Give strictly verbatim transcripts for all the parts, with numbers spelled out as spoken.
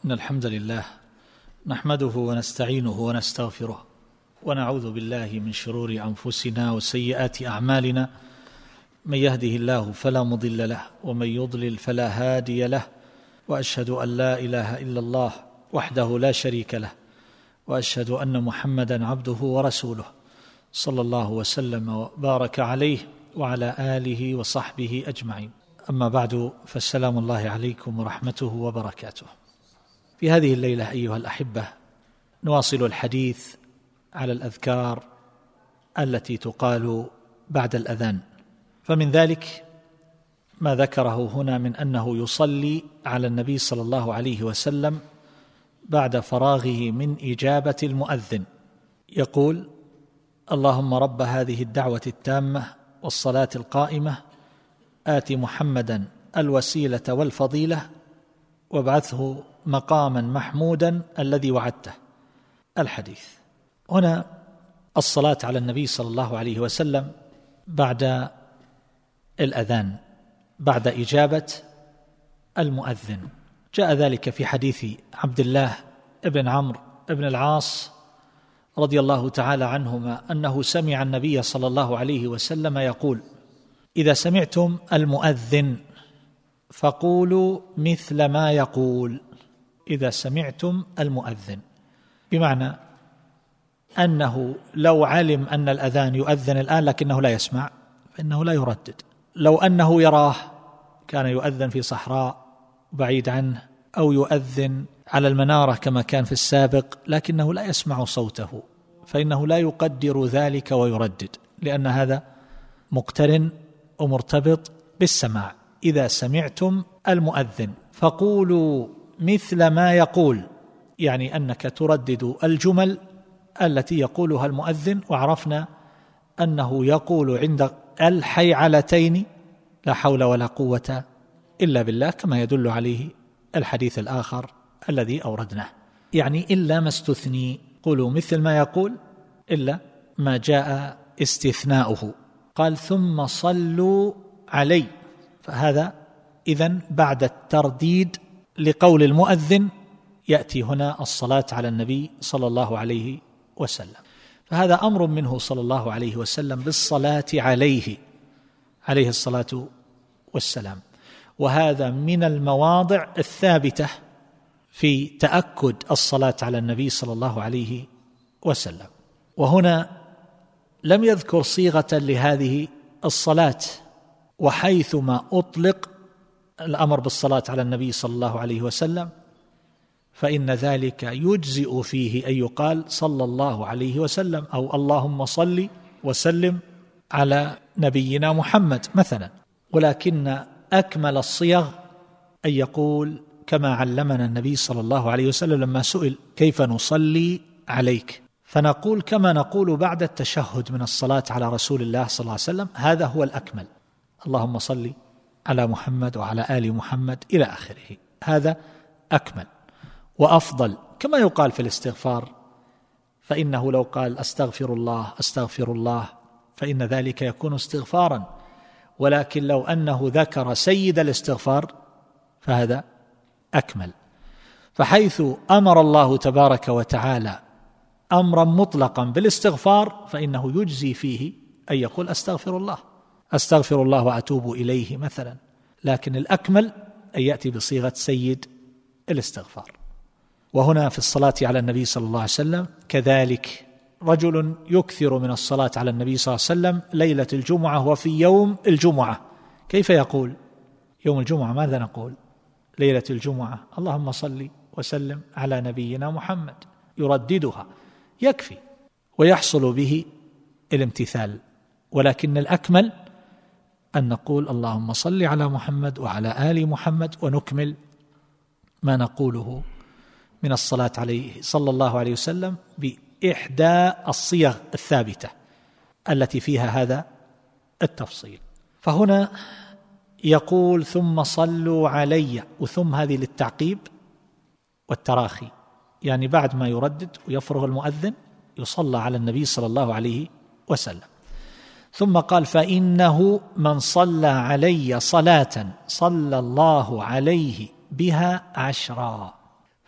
إن الحمد لله نحمده ونستعينه ونستغفره ونعوذ بالله من شرور أنفسنا وسيئات أعمالنا. من يهده الله فلا مضل له ومن يضلل فلا هادي له، وأشهد أن لا إله إلا الله وحده لا شريك له، وأشهد أن محمدًا عبده ورسوله صلى الله وسلم وبارك عليه وعلى آله وصحبه أجمعين. أما بعد، فالسلام الله عليكم ورحمته وبركاته. في هذه الليلة أيها الأحبة نواصل الحديث على الأذكار التي تقال بعد الأذان، فمن ذلك ما ذكره هنا من أنه يصلي على النبي صلى الله عليه وسلم بعد فراغه من إجابة المؤذن، يقول: اللهم رب هذه الدعوة التامة والصلاة القائمة آت محمدا الوسيلة والفضيلة وابعثه مقاما محمودا الذي وعدته. الحديث هنا الصلاة على النبي صلى الله عليه وسلم بعد الأذان، بعد إجابة المؤذن. جاء ذلك في حديث عبد الله بن عمرو بن العاص رضي الله تعالى عنهما أنه سمع النبي صلى الله عليه وسلم يقول: إذا سمعتم المؤذن فقولوا مثل ما يقول. إذا سمعتم المؤذن، بمعنى أنه لو علم أن الأذان يؤذن الآن لكنه لا يسمع فإنه لا يردد. لو أنه يراه كان يؤذن في صحراء بعيد عنه، أو يؤذن على المنارة كما كان في السابق لكنه لا يسمع صوته، فإنه لا يقدر ذلك ويردد، لأن هذا مقترن ومرتبط بالسماع. إذا سمعتم المؤذن فقولوا مثل ما يقول، يعني أنك تردد الجمل التي يقولها المؤذن. وعرفنا أنه يقول عند الحيعلتين لا حول ولا قوة إلا بالله، كما يدل عليه الحديث الآخر الذي أوردناه، يعني إلا ما استثني. قولوا مثل ما يقول إلا ما جاء استثناؤه. قال: ثم صلوا علي. فهذا إذن بعد الترديد لقول المؤذن يأتي هنا الصلاة على النبي صلى الله عليه وسلم. فهذا أمر منه صلى الله عليه وسلم بالصلاة عليه عليه الصلاة والسلام، وهذا من المواضع الثابتة في تأكد الصلاة على النبي صلى الله عليه وسلم. وهنا لم يذكر صيغة لهذه الصلاة، وحيثما أطلق الأمر بالصلاة على النبي صلى الله عليه وسلم فإن ذلك يجزئ فيه أن يقال صلى الله عليه وسلم، أو اللهم صل وسلم على نبينا محمد مثلا. ولكن أكمل الصيغ أن يقول كما علمنا النبي صلى الله عليه وسلم لما سئل: كيف نصلي عليك؟ فنقول كما نقول بعد التشهد من الصلاة على رسول الله صلى الله عليه وسلم، هذا هو الأكمل: اللهم صل على محمد وعلى آل محمد إلى آخره. هذا أكمل وأفضل، كما يقال في الاستغفار، فإنه لو قال أستغفر الله أستغفر الله فإن ذلك يكون استغفارا، ولكن لو أنه ذكر سيد الاستغفار فهذا أكمل. فحيث أمر الله تبارك وتعالى أمرا مطلقا بالاستغفار فإنه يجزي فيه أن يقول أستغفر الله أستغفر الله وأتوب إليه مثلا، لكن الأكمل أن يأتي بصيغة سيد الاستغفار. وهنا في الصلاة على النبي صلى الله عليه وسلم كذلك، رجل يكثر من الصلاة على النبي صلى الله عليه وسلم ليلة الجمعة وفي يوم الجمعة. كيف يقول يوم الجمعة؟ ماذا نقول؟ ليلة الجمعة اللهم صل وسلم على نبينا محمد، يرددها يكفي ويحصل به الامتثال. ولكن الأكمل أن نقول اللهم صل على محمد وعلى آل محمد، ونكمل ما نقوله من الصلاة عليه صلى الله عليه وسلم بإحدى الصيغ الثابتة التي فيها هذا التفصيل. فهنا يقول ثم صلوا علي، وثم هذه للتعقيب والتراخي، يعني بعد ما يردد ويفرغ المؤذن يصلى على النبي صلى الله عليه وسلم. ثم قال: فإنه من صلى علي صلاة صلى الله عليه بها عشرا.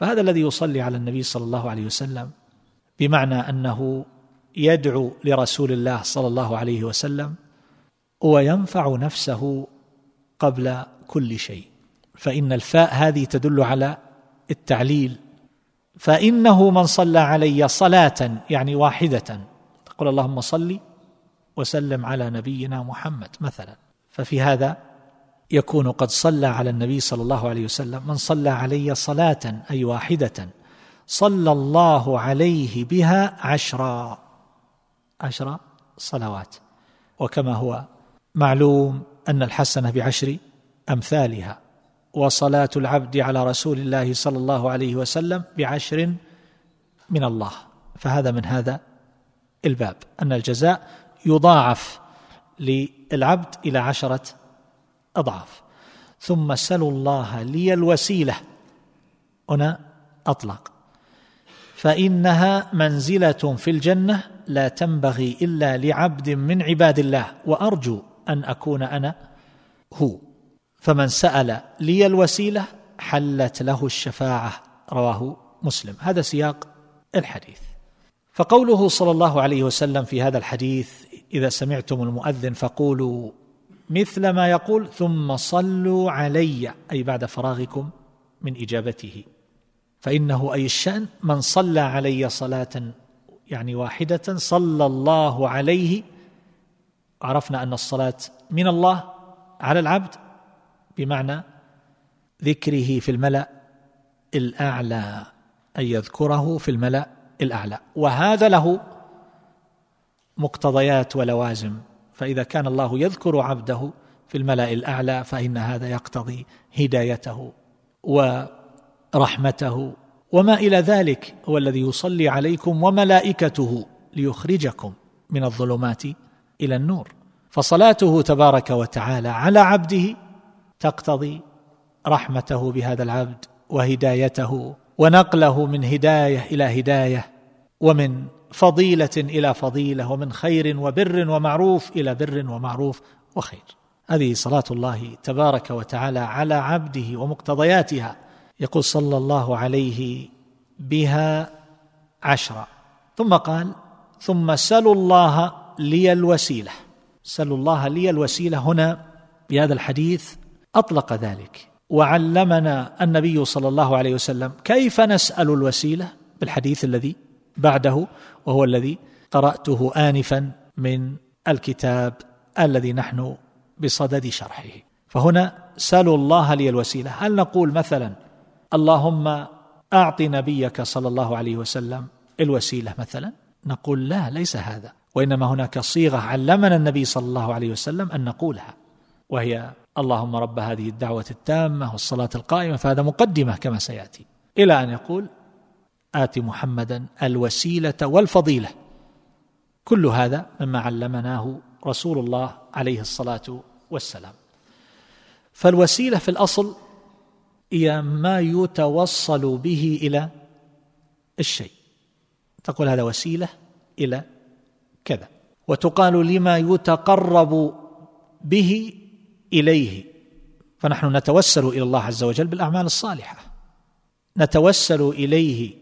فهذا الذي يصلي على النبي صلى الله عليه وسلم بمعنى أنه يدعو لرسول الله صلى الله عليه وسلم وينفع نفسه قبل كل شيء، فإن الفاء هذه تدل على التعليل. فإنه من صلى علي صلاة يعني واحدة، تقول اللهم صل وسلم على نبينا محمد مثلا، ففي هذا يكون قد صلى على النبي صلى الله عليه وسلم. من صلى علي صلاة أي واحدة صلى الله عليه بها عشرا عشر صلوات. وكما هو معلوم أن الحسنة بعشر أمثالها، وصلاة العبد على رسول الله صلى الله عليه وسلم بعشر من الله. فهذا من هذا الباب أن الجزاء يضاعف للعبد إلى عشرة أضعاف. ثم سلوا الله لي الوسيلة، هنا أطلق، فإنها منزلة في الجنة لا تنبغي إلا لعبد من عباد الله، وأرجو أن أكون أنا هو. فمن سأل لي الوسيلة حلت له الشفاعة، رواه مسلم. هذا سياق الحديث. فقوله صلى الله عليه وسلم في هذا الحديث: إذا سمعتم المؤذن فقولوا مثل ما يقول ثم صلوا علي، أي بعد فراغكم من إجابته. فإنه أي الشأن من صلى علي صلاة يعني واحدة صلى الله عليه. عرفنا أن الصلاة من الله على العبد بمعنى ذكره في الملأ الأعلى، أي يذكره في الملأ الأعلى، وهذا له مقتضيات ولوازم. فإذا كان الله يذكر عبده في الملأ الأعلى فإن هذا يقتضي هدايته ورحمته وما إلى ذلك. هو الذي يصلي عليكم وملائكته ليخرجكم من الظلمات إلى النور. فصلاته تبارك وتعالى على عبده تقتضي رحمته بهذا العبد وهدايته ونقله من هداية إلى هداية، ومن فضيلة إلى فضيلة، ومن خير وبر ومعروف إلى بر ومعروف وخير. هذه صلاة الله تبارك وتعالى على عبده ومقتضياتها. يقول صلى الله عليه بها عشرة، ثم قال: ثم سلوا الله لي الوسيلة. سلوا الله لي الوسيلة هنا بهذا الحديث أطلق ذلك، وعلمنا النبي صلى الله عليه وسلم كيف نسأل الوسيلة بالحديث الذي بعده، وهو الذي قرأته آنفا من الكتاب الذي نحن بصدد شرحه. فهنا سلوا الله لي الوسيلة. هل نقول مثلا اللهم أعط نبيك صلى الله عليه وسلم الوسيلة مثلا؟ نقول لا، ليس هذا، وإنما هناك صيغة علمنا النبي صلى الله عليه وسلم أن نقولها، وهي اللهم رب هذه الدعوة التامة والصلاة القائمة. فهذا مقدمة كما سيأتي، إلى أن يقول آت محمدا الوسيلة والفضيلة. كل هذا مما علمناه رسول الله عليه الصلاة والسلام. فالوسيلة في الأصل هي ما يتوصل به إلى الشيء، تقول هذا وسيلة إلى كذا. وتقال لما يتقرب به إليه، فنحن نتوسل إلى الله عز وجل بالأعمال الصالحة، نتوسل إليه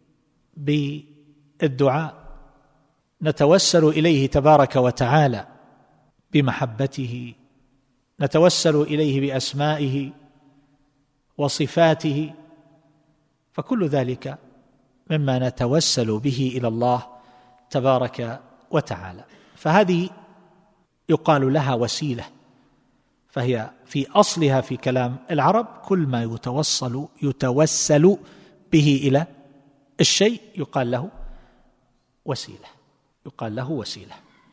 بالدعاء، نتوسل إليه تبارك وتعالى بمحبته، نتوسل إليه بأسمائه وصفاته. فكل ذلك مما نتوسل به إلى الله تبارك وتعالى. فهذه يقال لها وسيلة، فهي في أصلها في كلام العرب كل ما يتوصل يتوسل به إلى الشيء يقال له وسيلة، يقال له وسيلة.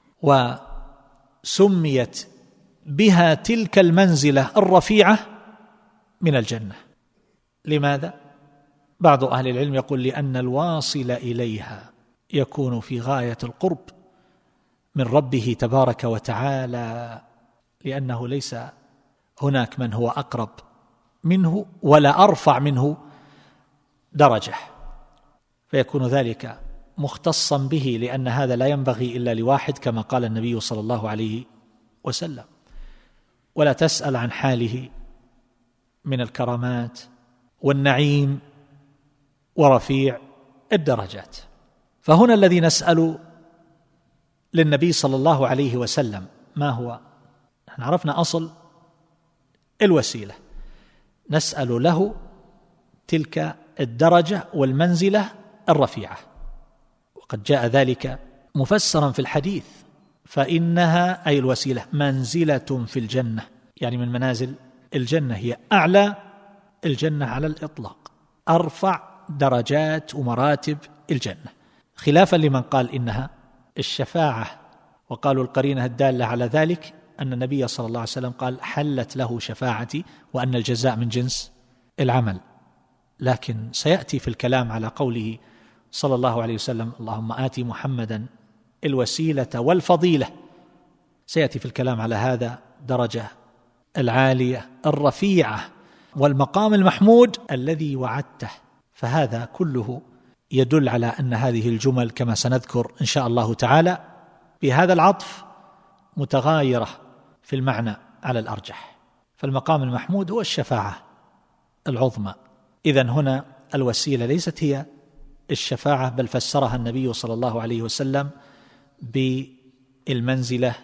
وسميت بها تلك المنزلة الرفيعة من الجنة. لماذا؟ بعض أهل العلم يقول لأن الواصل إليها يكون في غاية القرب من ربه تبارك وتعالى، لأنه ليس هناك من هو أقرب منه ولا أرفع منه درجة، فيكون ذلك مختصا به، لأن هذا لا ينبغي إلا لواحد كما قال النبي صلى الله عليه وسلم. ولا تسأل عن حاله من الكرامات والنعيم ورفيع الدرجات. فهنا الذي نسأل للنبي صلى الله عليه وسلم ما هو؟ نحن عرفنا أصل الوسيلة، نسأل له تلك الدرجة والمنزلة الرفيعة، وقد جاء ذلك مفسرا في الحديث، فإنها أي الوسيلة منزلة في الجنة، يعني من منازل الجنة، هي أعلى الجنة على الإطلاق، أرفع درجات ومراتب الجنة، خلافا لمن قال إنها الشفاعة، وقالوا القرينة الدالة على ذلك أن النبي صلى الله عليه وسلم قال حلت له شفاعتي وأن الجزاء من جنس العمل. لكن سيأتي في الكلام على قوله صلى الله عليه وسلم اللهم آتي محمدا الوسيلة والفضيلة، سيأتي في الكلام على هذا درجة العالية الرفيعة والمقام المحمود الذي وعدته. فهذا كله يدل على أن هذه الجمل كما سنذكر إن شاء الله تعالى بهذا العطف متغايرة في المعنى على الأرجح، فالمقام المحمود هو الشفاعة العظمى. إذن هنا الوسيلة ليست هي الشفاعة، بل فسرها النبي صلى الله عليه وسلم بالمنزلة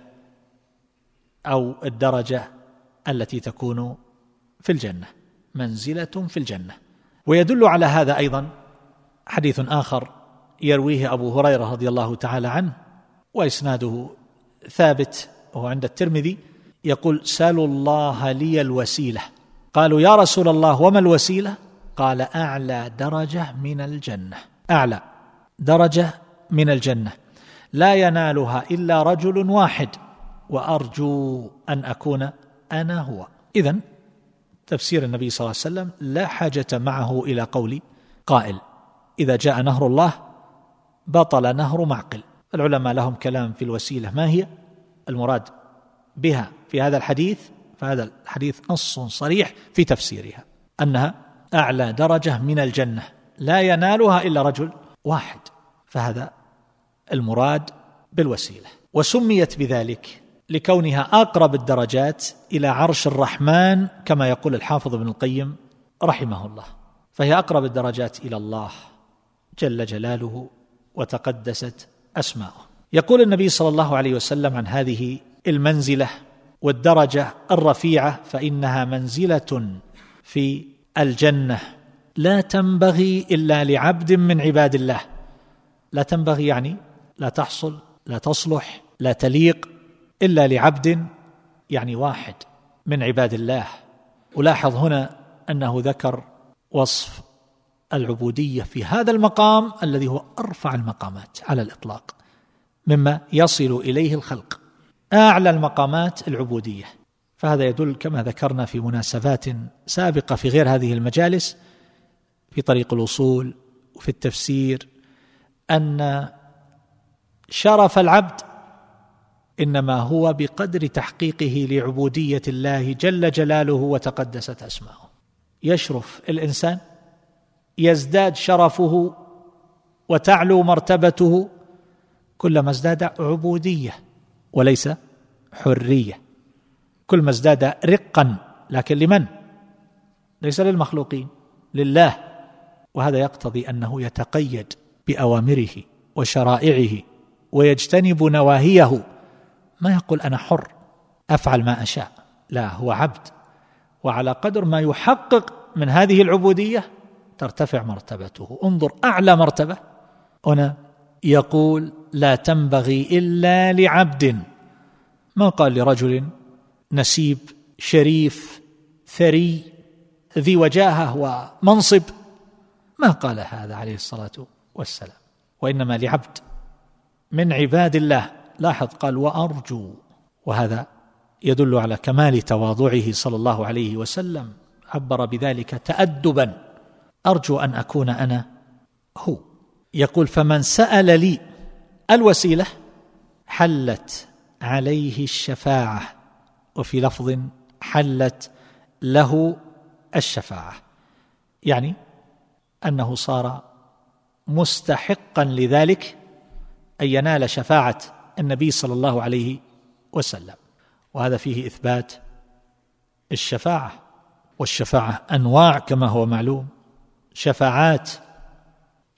أو الدرجة التي تكون في الجنة، منزلة في الجنة. ويدل على هذا أيضا حديث آخر يرويه أبو هريرة رضي الله تعالى عنه وإسناده ثابت وهو عند الترمذي، يقول سالوا الله لي الوسيلة، قالوا يا رسول الله وما الوسيلة؟ قال أعلى درجة من الجنة، أعلى درجة من الجنة لا ينالها إلا رجل واحد وأرجو أن أكون أنا هو. إذن تفسير النبي صلى الله عليه وسلم لا حاجة معه إلى قول قائل، إذا جاء نهر الله بطل نهر معقل. العلماء لهم كلام في الوسيلة ما هي المراد بها في هذا الحديث، فهذا الحديث نص صريح في تفسيرها أنها أعلى درجة من الجنة لا ينالها إلا رجل واحد، فهذا المراد بالوسيلة. وسميت بذلك لكونها أقرب الدرجات إلى عرش الرحمن كما يقول الحافظ ابن القيم رحمه الله، فهي أقرب الدرجات إلى الله جل جلاله وتقدست أسماؤه. يقول النبي صلى الله عليه وسلم عن هذه المنزلة والدرجة الرفيعة فإنها منزلة في الجنة لا تنبغي إلا لعبد من عباد الله. لا تنبغي يعني لا تحصل، لا تصلح، لا تليق إلا لعبد يعني واحد من عباد الله. ولاحظ هنا أنه ذكر وصف العبودية في هذا المقام الذي هو أرفع المقامات على الإطلاق مما يصل إليه الخلق، أعلى المقامات العبودية. فهذا يدل كما ذكرنا في مناسبات سابقة في غير هذه المجالس في طريق الوصول وفي التفسير أن شرف العبد إنما هو بقدر تحقيقه لعبودية الله جل جلاله وتقدست أسماؤه. يشرف الإنسان، يزداد شرفه وتعلو مرتبته كلما ازداد عبودية وليس حرية، كل ما ازداد رقا، لكن لمن؟ ليس للمخلوقين، لله. وهذا يقتضي أنه يتقيد بأوامره وشرائعه ويجتنب نواهيه، ما يقول أنا حر أفعل ما أشاء، لا، هو عبد، وعلى قدر ما يحقق من هذه العبودية ترتفع مرتبته. انظر أعلى مرتبة هنا يقول لا تنبغي إلا لعبد، ما قال لرجل نسيب شريف ثري ذي وجاهة ومنصب، ما قال هذا عليه الصلاة والسلام، وإنما لعبد من عباد الله. لاحظ قال وأرجو، وهذا يدل على كمال تواضعه صلى الله عليه وسلم، عبر بذلك تأدبا، أرجو أن أكون أنا هو. يقول فمن سأل لي الوسيلة حلت عليه الشفاعة، وفي لفظ حلت له الشفاعة، يعني أنه صار مستحقا لذلك أن ينال شفاعة النبي صلى الله عليه وسلم. وهذا فيه إثبات الشفاعة، والشفاعة أنواع كما هو معلوم، شفاعات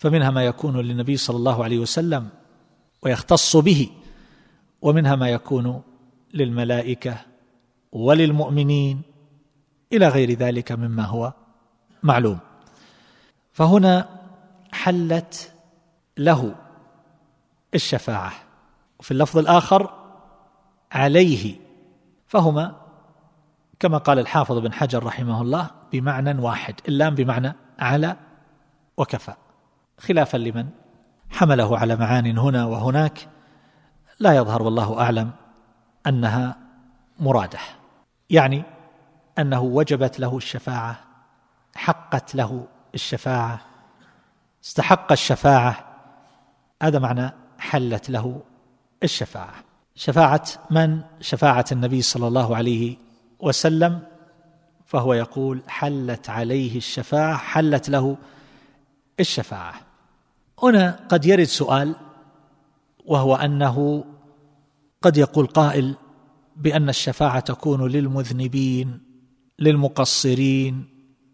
فمنها ما يكون للنبي صلى الله عليه وسلم ويختص به، ومنها ما يكون للملائكة وللمؤمنين إلى غير ذلك مما هو معلوم. فهنا حلت له الشفاعة، وفي اللفظ الآخر عليه، فهما كما قال الحافظ بن حجر رحمه الله بمعنى واحد، اللام بمعنى على وكفى، خلافا لمن حمله على معان هنا وهناك لا يظهر والله أعلم أنها مرادة، يعني أنه وجبت له الشفاعة، حقت له الشفاعة، استحق الشفاعة، هذا معنى حلت له الشفاعة. شفاعة من؟ شفاعة النبي صلى الله عليه وسلم، فهو يقول حلت عليه الشفاعة، حلت له الشفاعة. هنا قد يرد سؤال، وهو أنه قد يقول قائل بأن الشفاعة تكون للمذنبين، للمقصرين،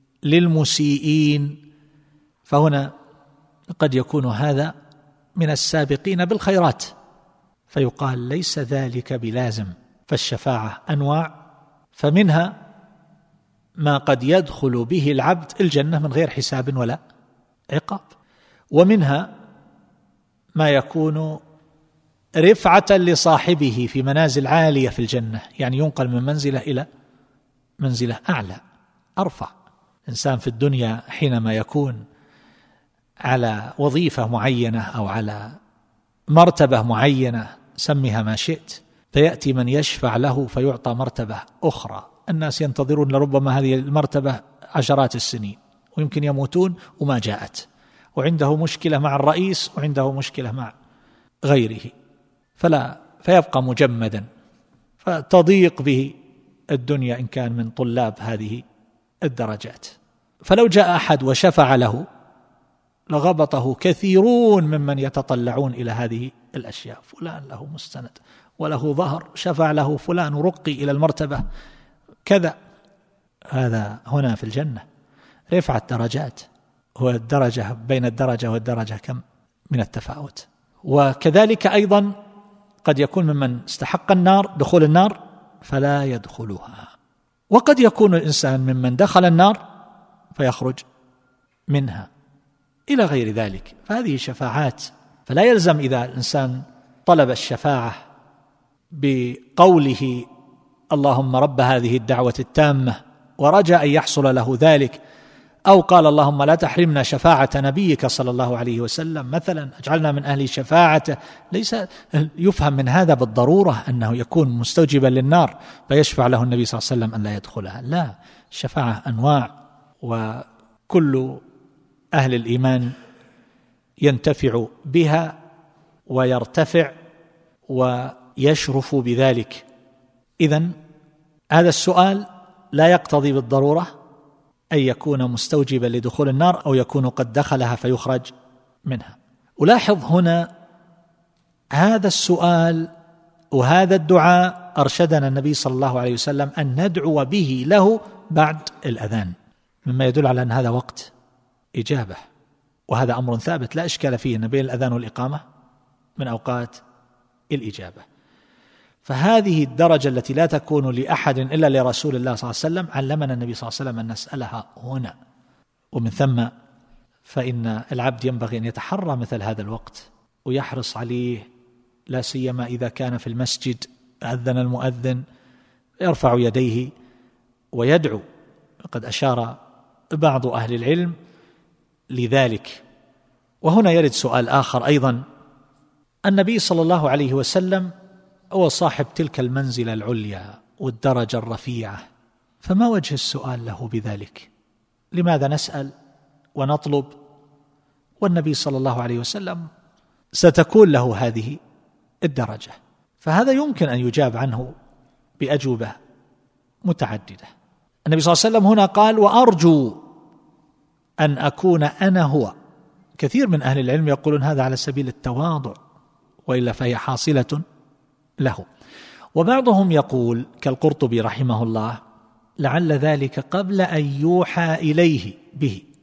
للمسيئين، فهنا قد يكون هذا من السابقين بالخيرات، فيقال ليس ذلك بلازم، فالشفاعة أنواع، فمنها ما قد يدخل به العبد الجنة من غير حساب ولا عقاب، ومنها ما يكون رفعة لصاحبه في منازل عالية في الجنة، يعني ينقل من منزلة إلى منزلة أعلى أرفع. إنسان في الدنيا حينما يكون على وظيفة معينة أو على مرتبة معينة سميها ما شئت، فيأتي من يشفع له فيعطى مرتبة أخرى، الناس ينتظرون لربما هذه المرتبة عشرات السنين ويمكن يموتون وما جاءت، وعنده مشكلة مع الرئيس وعنده مشكلة مع غيره، فلا فيبقى مجمدا، فتضيق به الدنيا إن كان من طلاب هذه الدرجات. فلو جاء أحد وشفع له لغبطه كثيرون ممن يتطلعون إلى هذه الأشياء، فلان له مستند وله ظهر، شفع له فلان رقي إلى المرتبة كذا. هذا هنا في الجنة رفعة درجات، هو الدرجة بين الدرجة والدرجة كم من التفاوت. وكذلك أيضا قد يكون ممن استحق النار دخول النار فلا يدخلها، وقد يكون الإنسان ممن دخل النار فيخرج منها إلى غير ذلك، فهذه شفاعات. فلا يلزم إذا الإنسان طلب الشفاعة بقوله اللهم رب هذه الدعوة التامة ورجى أن يحصل له ذلك، أو قال اللهم لا تحرمنا شفاعة نبيك صلى الله عليه وسلم مثلا، اجعلنا من أهل شفاعته، ليس يفهم من هذا بالضرورة أنه يكون مستوجبا للنار فيشفع له النبي صلى الله عليه وسلم أن لا يدخلها، لا، الشفاعة أنواع، وكل أهل الإيمان ينتفع بها ويرتفع ويشرف بذلك. إذن هذا السؤال لا يقتضي بالضرورة أن يكون مستوجبا لدخول النار أو يكون قد دخلها فيخرج منها. ألاحظ هنا هذا السؤال وهذا الدعاء أرشدنا النبي صلى الله عليه وسلم أن ندعو به له بعد الأذان، مما يدل على أن هذا وقت إجابة، وهذا أمر ثابت لا إشكال فيه، أن بين الأذان والإقامة من أوقات الإجابة. فهذه الدرجة التي لا تكون لأحد إلا لرسول الله صلى الله عليه وسلم علمنا النبي صلى الله عليه وسلم أن نسألها هنا، ومن ثم فإن العبد ينبغي أن يتحرى مثل هذا الوقت ويحرص عليه، لا سيما إذا كان في المسجد أذن المؤذن يرفع يديه ويدعو، وقد أشار بعض أهل العلم لذلك. وهنا يرد سؤال آخر أيضا، النبي صلى الله عليه وسلم هو صاحب تلك المنزلة العليا والدرجة الرفيعة، فما وجه السؤال له بذلك؟ لماذا نسأل ونطلب والنبي صلى الله عليه وسلم ستكون له هذه الدرجة؟ فهذا يمكن أن يجاب عنه بأجوبة متعددة. النبي صلى الله عليه وسلم هنا قال وأرجو أن أكون أنا هو. كثير من أهل العلم يقولون هذا على سبيل التواضع، وإلا فهي حاصلة له. وبعضهم يقول كالقرطبي رحمه الله لعل ذلك قبل أن يوحى إليه به،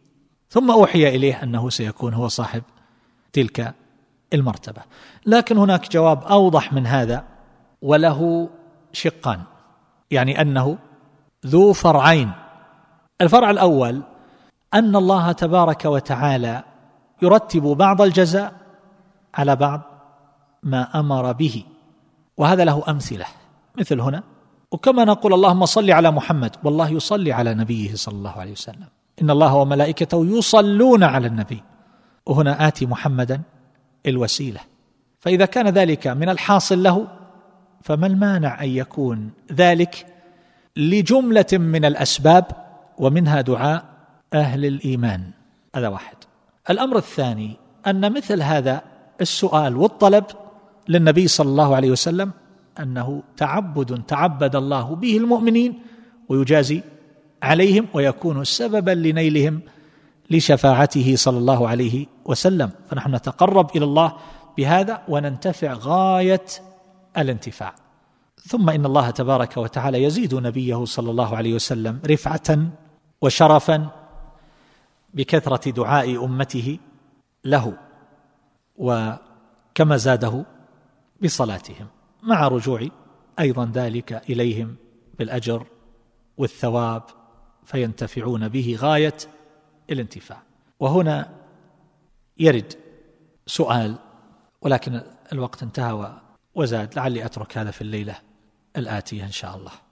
ثم أوحي إليه أنه سيكون هو صاحب تلك المرتبة. لكن هناك جواب أوضح من هذا وله شقان، يعني أنه ذو فرعين. الفرع الأول أن الله تبارك وتعالى يرتب بعض الجزاء على بعض ما أمر به، وهذا له أمثلة مثل هنا. وكما نقول اللهم صل على محمد، والله يصلي على نبيه صلى الله عليه وسلم، إن الله وملائكته يصلون على النبي، وهنا آتي محمدا الوسيلة. فإذا كان ذلك من الحاصل له، فما المانع أن يكون ذلك لجملة من الأسباب، ومنها دعاء أهل الإيمان. هذا واحد. الأمر الثاني أن مثل هذا السؤال والطلب للنبي صلى الله عليه وسلم أنه تعبد تعبد الله به المؤمنين، ويجازي عليهم ويكون سببا لنيلهم لشفاعته صلى الله عليه وسلم. فنحن نتقرب إلى الله بهذا وننتفع غاية الانتفاع. ثم إن الله تبارك وتعالى يزيد نبيه صلى الله عليه وسلم رفعة وشرفا بكثرة دعاء أمته له، وكما زاده بصلاتهم، مع رجوع أيضا ذلك إليهم بالأجر والثواب، فينتفعون به غاية الانتفاع. وهنا يرد سؤال، ولكن الوقت انتهى وزاد، لعلي أترك هذا في الليلة الآتية إن شاء الله.